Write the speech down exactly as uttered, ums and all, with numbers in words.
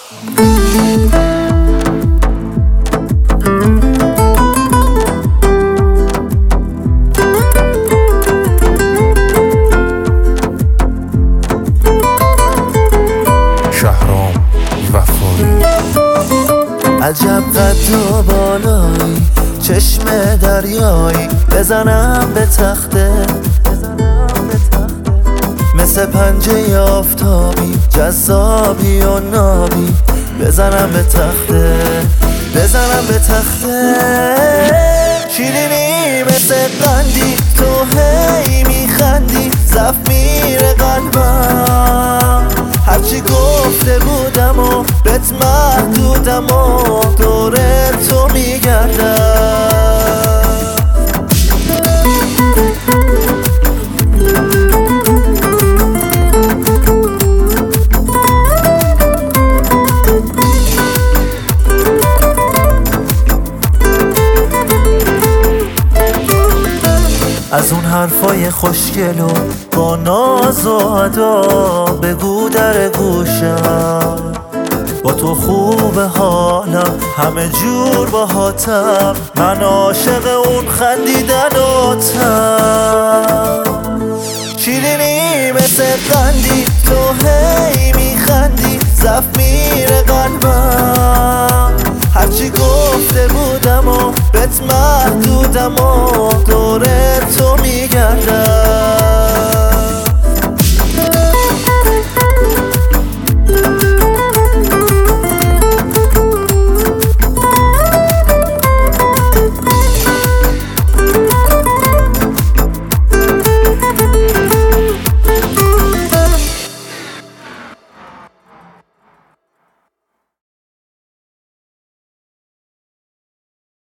عجب قد و بالایی، چشم دریایی، بزنم به تخته مثل پنجه آفتابی، جذابی و نابی، بزنم به تخته بزنم به تخته. شیرینی مثل قندی، تو هی میخندی، زف میره قلبم. هرچی گفته بودم و بهت محدودم و دور تو میگردم. از اون حرفای خوشگل و با ناز و ادا بگو در گوشم، با تو خوبه حالم همه جور باهاتم، من عاشق اون خندیدناتم. شیرینی مثل قندی، تو هی میخندی، زف میره قلبم. هرچی گفته بودم و بهت محدودم و دور تو میگردم.